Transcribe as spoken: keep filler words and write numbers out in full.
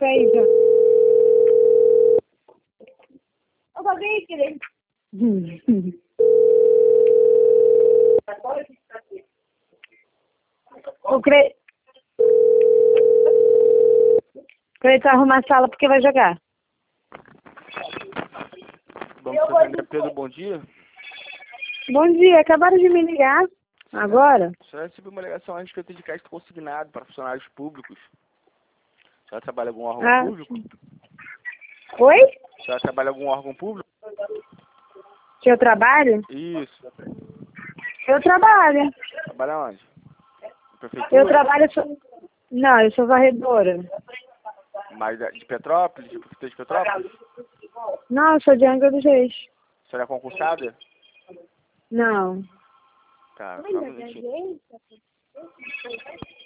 café aí, já. Eu vou ver, querido. O Cre... Cleiton arruma a sala porque vai jogar. Vamos fazer, Pedro, bom dia. Bom dia, acabaram de me ligar. Agora? Já recebi uma ligação a respeito de crédito consignado para funcionários públicos. Já trabalha em algum órgão Ah. público? Oi? Já trabalha em algum órgão público? Que eu trabalho? Isso. Eu trabalho. Trabalha onde? Na prefeitura? Eu trabalho... Sou... Não, eu sou varredora. Mas de Petrópolis? De prefeitura de Petrópolis? Não, eu sou de Angra dos Reis. A senhora é concursada? Não. Tá, só um minutinho.